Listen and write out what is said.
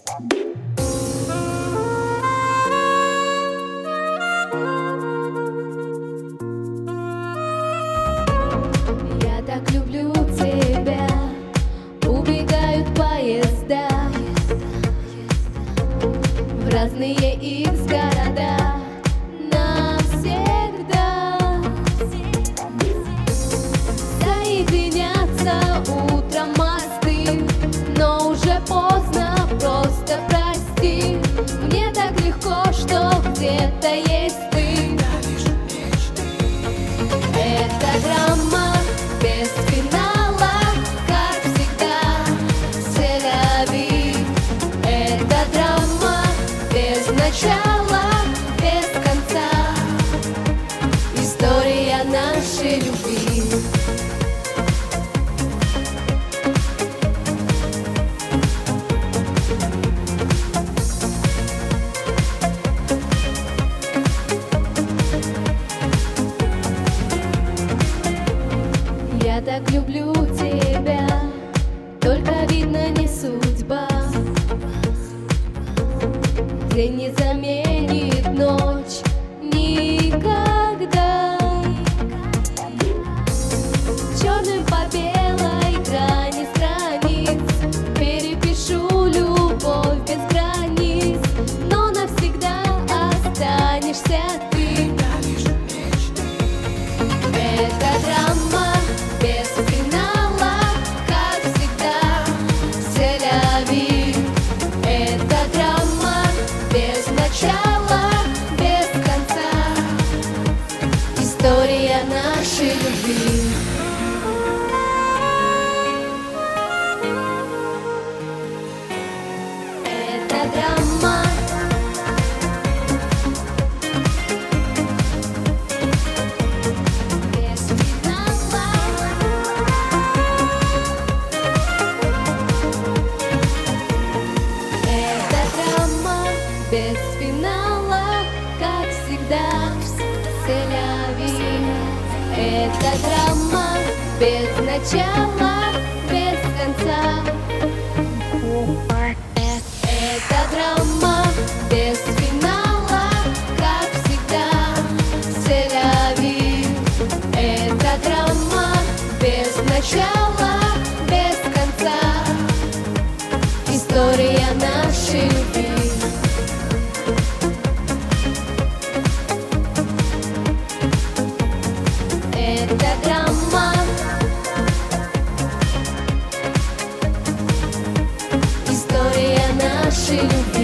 Я так люблю тебя, убегают поезда в разные их города навсегда. Соединятся утром мосты, но уже поздно, просто прости. Мне так легко, что где-то есть ты. Это драма без финала, как всегда, c'est-la-vie. Это драма без начала, без конца, история нашей любви. Я так люблю тебя, только видно не судьба. День не заменит ночь никогда. Черным по белой грани страниц перепишу любовь без границ, но навсегда останешься ты. Это драма без финала, как всегда, c'est-la-vie. Это драма без начала, без конца, история нашей любви. Это драма без финала. Это драма без финала, как всегда, c'est-la-vie. Это драма без начала, без конца. Это драма без финала, как всегда, c'est-la-vie. Это драма без начала, без конца, история нашей любви. Это драма, история нашей любви.